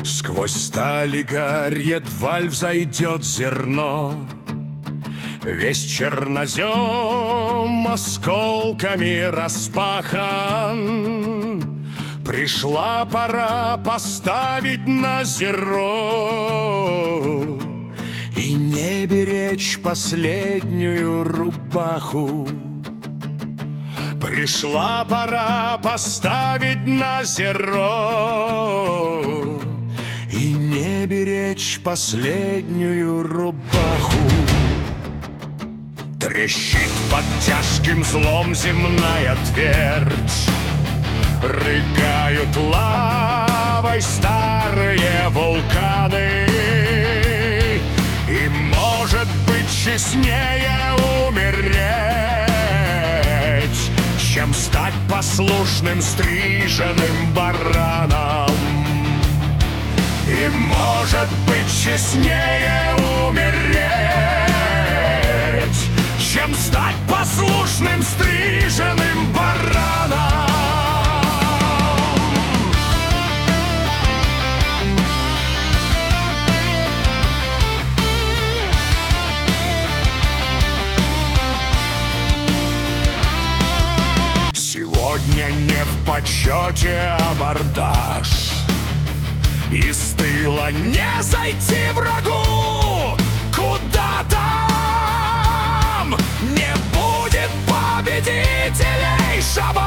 Сквозь сталь и гарь едва ль взойдет зерно. Весь чернозем осколками распахан. Пришла пора поставить на зеро и не беречь последнюю рубаху. Пришла пора поставить на зеро и не беречь последнюю рубаху. Трещит под тяжким злом земная твердь, рыгают лавой старые вулканы. И, может быть, честнее умереть, чем стать послушным стриженным бараном. И, может быть, честнее умереть, чем стать послушным стриженным бараном. Сегодня не в почете абордаж, из тыла не зайти врагу. Куда там не будет победителей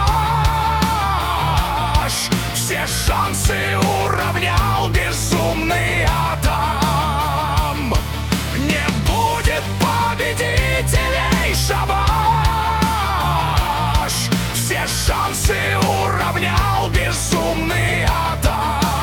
шабаш. Все шансы уравнял безумный атом. Не будет победителей шабаш. Все шансы уравнял безумный атом.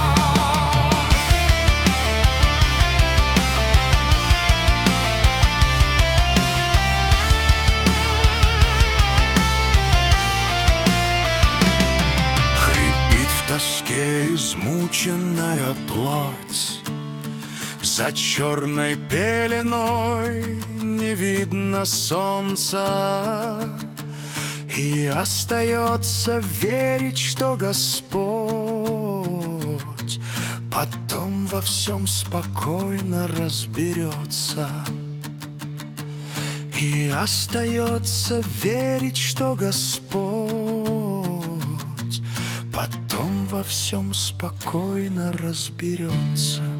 Измученная плоть, за черной пеленой не видно солнца. И остается верить, что Господь потом во всем спокойно разберется. И остается верить, что Господь потом во всем спокойно разберется.